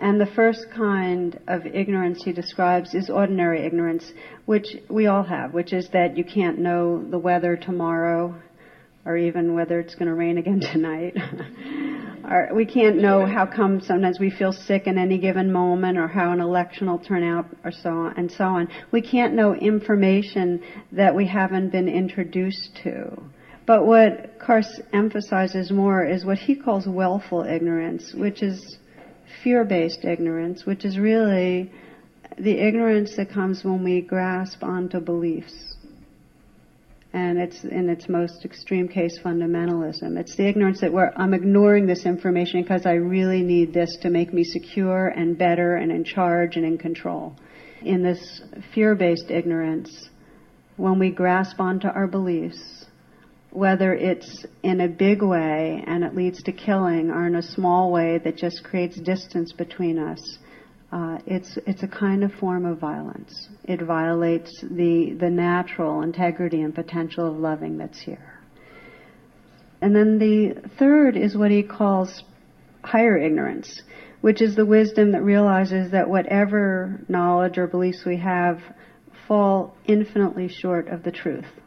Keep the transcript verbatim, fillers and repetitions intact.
And the first kind of ignorance he describes is ordinary ignorance, which we all have, which is that you can't know the weather tomorrow, or even whether it's going to rain again tonight. Or we can't know how come sometimes we feel sick in any given moment, or how an election will turn out, or so on and so on. We can't know information that we haven't been introduced to. But what Karst emphasizes more is what he calls willful ignorance, which is fear-based ignorance, which is really the ignorance that comes when we grasp onto beliefs. And it's, in its most extreme case, fundamentalism. It's the ignorance that we're, I'm ignoring this information because I really need this to make me secure and better and in charge and in control. In this fear-based ignorance, when we grasp onto our beliefs, whether it's in a big way and it leads to killing, or in a small way that just creates distance between us, Uh, it's it's a kind of form of violence. It violates the the natural integrity and potential of loving that's here. And then the third is what he calls higher ignorance, which is the wisdom that realizes that whatever knowledge or beliefs we have fall infinitely short of the truth.